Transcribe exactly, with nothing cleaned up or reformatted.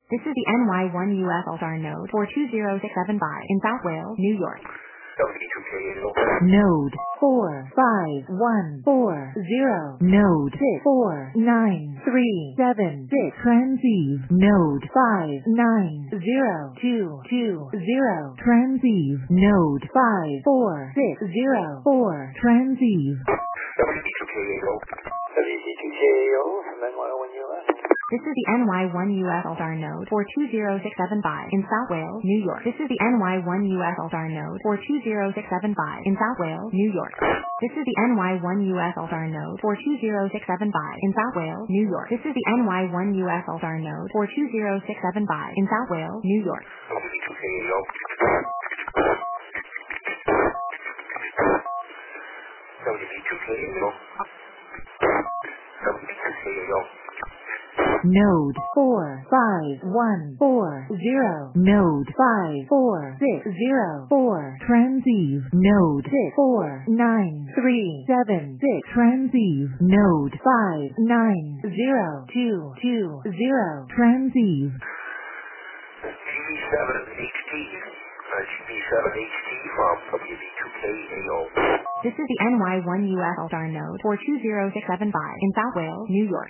This is the N Y one U S Altar node four two zero six seven five in South Wales, New York. Node four five one four zero. Node six four nine three seven six. Transceive. Node five nine zero two two zero. Transceive. Node five four six zero four. Transceive. W B two K A O. W B two K A O from N Y one U S. This is the N Y one U S Altar node four two zero six seven five in South Wales, New York. This is the N Y one U S Altar node four two zero six seven five in South Wales, New York. This is the N Y one U S Altar node four two zero six seven five in South Wales, New York. This is the N Y one U S Altar node four two zero six seven five in South Wales, New York. W B two K A O. W B two K A O. W B two K A O. Node four five one four zero. Node five four six zero four. Transceive. Node six four nine three seven six. Transceive. Node five nine zero two two zero. Transceive. G B seven H T. Uh, G B seven H T from W B two K A O. This is the N Y one U S Altar node four two zero six seven five in South Wales, New York.